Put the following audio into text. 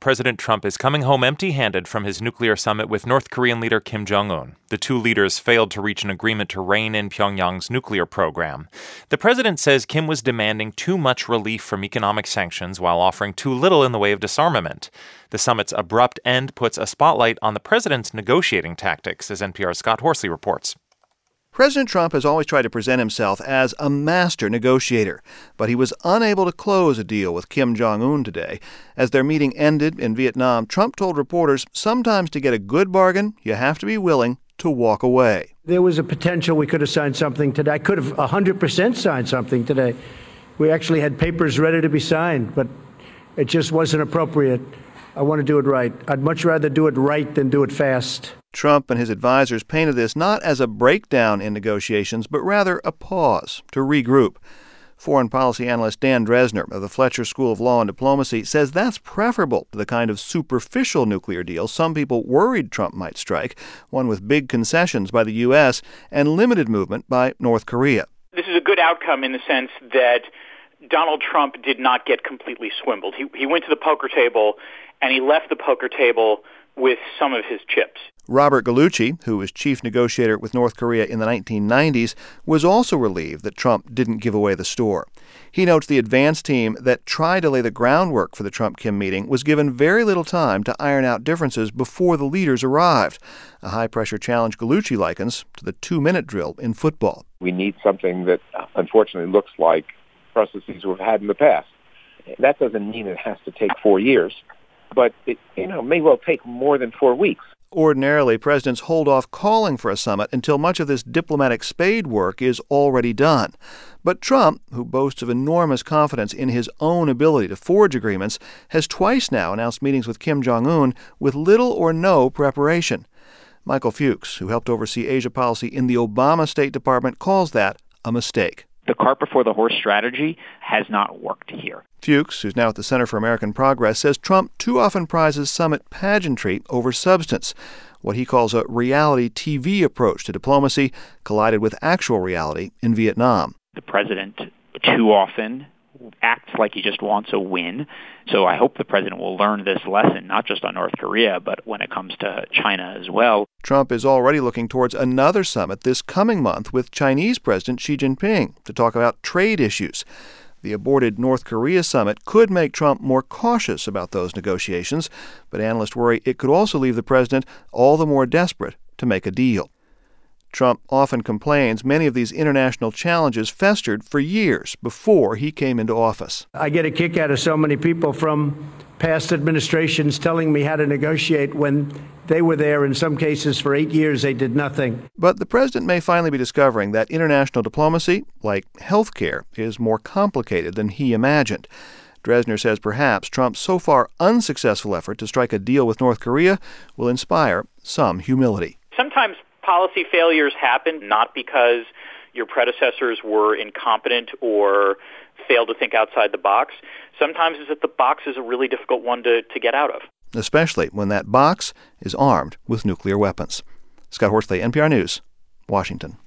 President Trump is coming home empty-handed from his nuclear summit with North Korean leader Kim Jong-un. The two leaders failed to reach an agreement to rein in Pyongyang's nuclear program. The president says Kim was demanding too much relief from economic sanctions while offering too little in the way of disarmament. The summit's abrupt end puts a spotlight on the president's negotiating tactics, as NPR's Scott Horsley reports. President Trump has always tried to present himself as a master negotiator, but he was unable to close a deal with Kim Jong-un today. As their meeting ended in Vietnam, Trump told reporters sometimes to get a good bargain, you have to be willing to walk away. There was a potential we could have signed something today. I could have 100% signed something today. We actually had papers ready to be signed, but it just wasn't appropriate. I want to do it right. I'd much rather do it right than do it fast. Trump and his advisors painted this not as a breakdown in negotiations, but rather a pause to regroup. Foreign policy analyst Dan Dresner of the Fletcher School of Law and Diplomacy says that's preferable to the kind of superficial nuclear deal some people worried Trump might strike, one with big concessions by the U.S. and limited movement by North Korea. This is a good outcome in the sense that Donald Trump did not get completely swindled. He went to the poker table, and he left the poker table with some of his chips. Robert Gallucci, who was chief negotiator with North Korea in the 1990s, was also relieved that Trump didn't give away the store. He notes the advance team that tried to lay the groundwork for the Trump-Kim meeting was given very little time to iron out differences before the leaders arrived, a high-pressure challenge Gallucci likens to the 2-minute drill in football. We need something that unfortunately looks like processes we've had in the past. That doesn't mean it has to take 4 years, but it may well take more than 4 weeks. Ordinarily, presidents hold off calling for a summit until much of this diplomatic spade work is already done. But Trump, who boasts of enormous confidence in his own ability to forge agreements, has twice now announced meetings with Kim Jong-un with little or no preparation. Michael Fuchs, who helped oversee Asia policy in the Obama State Department, calls that a mistake. The cart before the horse strategy has not worked here. Fuchs, who's now at the Center for American Progress, says Trump too often prizes summit pageantry over substance. What he calls a reality TV approach to diplomacy collided with actual reality in Vietnam. The president too often acts like he just wants a win. So I hope the president will learn this lesson, not just on North Korea, but when it comes to China as well. Trump is already looking towards another summit this coming month with Chinese President Xi Jinping to talk about trade issues. The aborted North Korea summit could make Trump more cautious about those negotiations, but analysts worry it could also leave the president all the more desperate to make a deal. Trump often complains many of these international challenges festered for years before he came into office. I get a kick out of so many people from past administrations telling me how to negotiate when they were there. In some cases, for 8 years, they did nothing. But the president may finally be discovering that international diplomacy, like health care, is more complicated than he imagined. Dresner says perhaps Trump's so far unsuccessful effort to strike a deal with North Korea will inspire some humility. Sometimes policy failures happen not because your predecessors were incompetent or failed to think outside the box. Sometimes it's that the box is a really difficult one to get out of. Especially when that box is armed with nuclear weapons. Scott Horsley, NPR News, Washington.